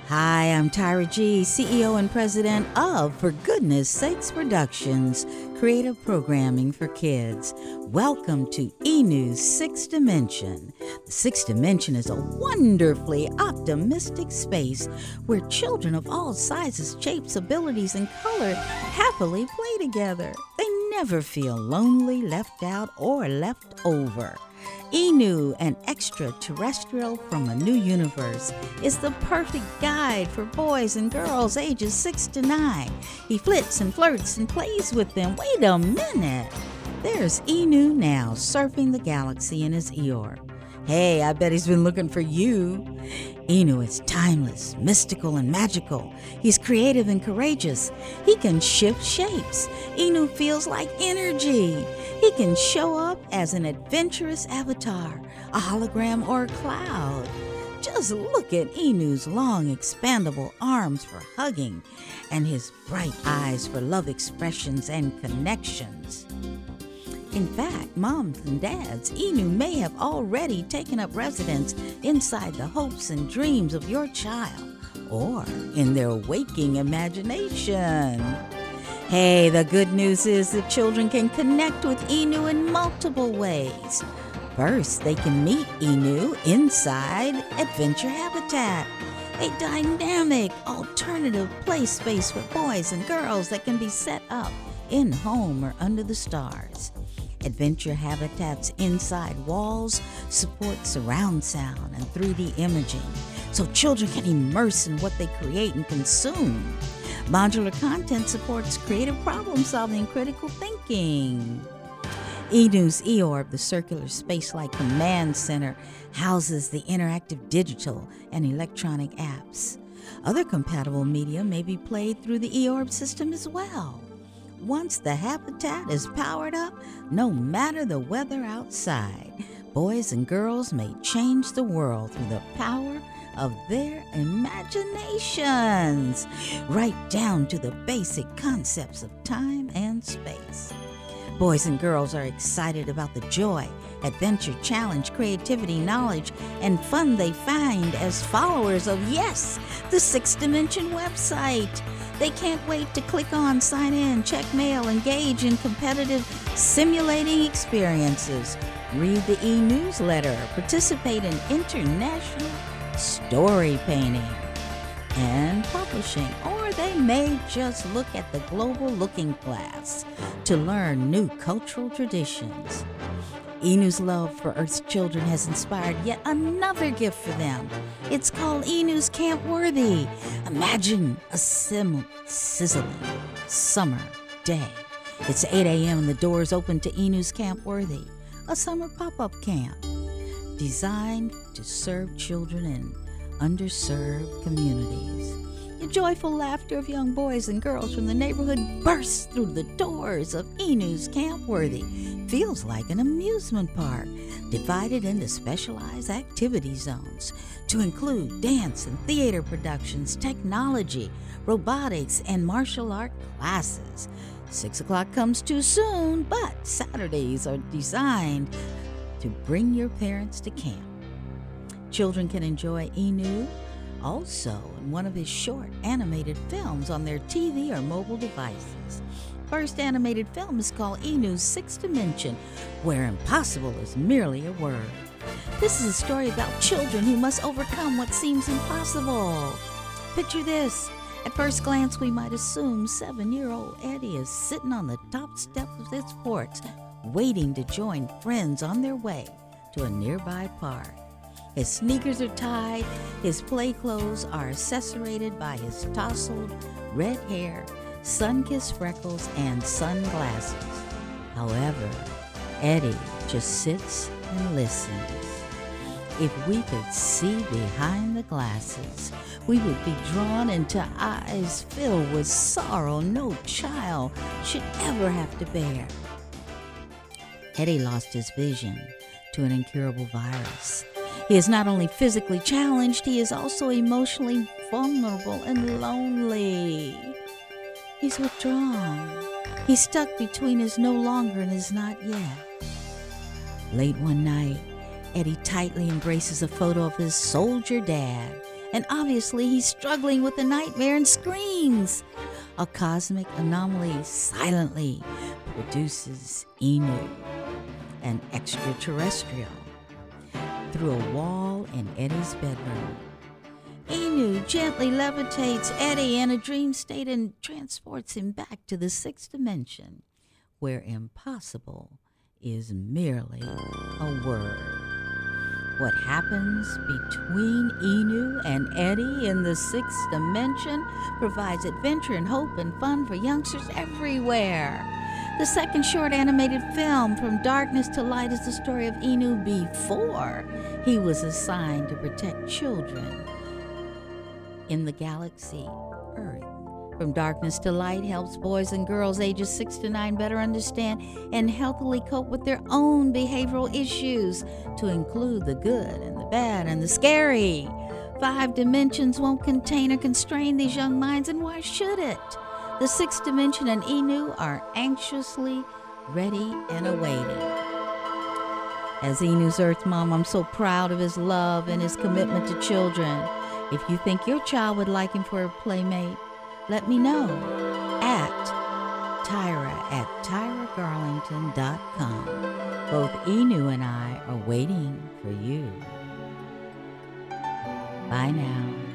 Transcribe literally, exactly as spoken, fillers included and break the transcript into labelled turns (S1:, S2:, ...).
S1: Hi, I'm Tyra G, C E O and President of For Goodness Sakes Productions, creative programming for kids. Welcome to E-News Sixth Dimension. The Sixth Dimension is a wonderfully optimistic space where children of all sizes, shapes, abilities, and color happily play together. They never feel lonely, left out, or left over. Enu, an extraterrestrial from a new universe, is the perfect guide for boys and girls ages six to nine. He flits and flirts and plays with them. Wait a minute! There's Enu now, surfing the galaxy in his Eeyore. Hey, I bet he's been looking for you. Enu is timeless, mystical, and magical. He's creative and courageous. He can shift shapes. Enu feels like energy. He can show up as an adventurous avatar, a hologram, or a cloud. Just look at Enu's long, expandable arms for hugging and his bright eyes for love expressions and connections. In fact, moms and dads, Enu may have already taken up residence inside the hopes and dreams of your child or in their waking imagination. Hey, the good news is that children can connect with Enu in multiple ways. First, they can meet Enu inside Adventure Habitat, a dynamic alternative play space for boys and girls that can be set up in home or under the stars. Adventure Habitat's inside walls support surround sound and three D imaging, so children can immerse in what they create and consume. Modular content supports creative problem solving and critical thinking. Enu's eOrb, the circular space-like command center, houses the interactive digital and electronic apps. Other compatible media may be played through the eOrb system as well. Once the habitat is powered up, no matter the weather outside, boys and girls may change the world through the power of their imaginations, right down to the basic concepts of time and space. Boys and girls are excited about the joy, adventure, challenge, creativity, knowledge, and fun they find as followers of, yes, the Sixth Dimension website. They can't wait to click on, sign in, check mail, engage in competitive simulating experiences, read the e-newsletter, participate in international story painting and publishing, or they may just look at the Global Looking Glass to learn new cultural traditions. Enu's love for Earth's children has inspired yet another gift for them. It's called Enu's Camp Worthy. Imagine a sim- sizzling summer day. It's eight a.m. and the doors open to Enu's Camp Worthy, a summer pop-up camp designed to serve children in underserved communities. The joyful laughter of young boys and girls from the neighborhood bursts through the doors of Enu's Camp Worthy. Feels like an amusement park, divided into specialized activity zones to include dance and theater productions, technology, robotics, and martial art classes. Six o'clock comes too soon, but Saturdays are designed to bring your parents to camp. Children can enjoy Enu also in one of his short animated films on their T V or mobile devices. First animated film is called Enu's Sixth Dimension, where impossible is merely a word. This is a story about children who must overcome what seems impossible. Picture this. At first glance, we might assume seven-year-old Eddie is sitting on the top step of his porch, waiting to join friends on their way to a nearby park. His sneakers are tied, his play clothes are accessorated by his tousled red hair, sun-kissed freckles, and sunglasses. However, Eddie just sits and listens. If we could see behind the glasses, we would be drawn into eyes filled with sorrow no child should ever have to bear. Eddie lost his vision to an incurable virus. He is not only physically challenged, he is also emotionally vulnerable and lonely. He's withdrawn. He's stuck between his no longer and his not yet. Late one night, Eddie tightly embraces a photo of his soldier dad and obviously he's struggling with a nightmare and screams. A cosmic anomaly silently produces Enu, an extraterrestrial, through a wall in Eddie's bedroom. Enu gently levitates Eddie in a dream state and transports him back to the sixth dimension, where impossible is merely a word. What happens between Enu and Eddie in the sixth dimension provides adventure and hope and fun for youngsters everywhere. The second short animated film, From Darkness to Light, is the story of Enu before he was assigned to protect children in the galaxy Earth. From Darkness to Light helps boys and girls ages six to nine better understand and healthily cope with their own behavioral issues, to include the good and the bad and the scary. Five dimensions won't contain or constrain these young minds, and why should it? The sixth dimension and Enu are anxiously ready and awaiting. As Enu's Earth Mom, I'm so proud of his love and his commitment to children. If you think your child would like him for a playmate, let me know at Tyra at Tyra Garlington dot com. Both Enu and I are waiting for you. Bye now.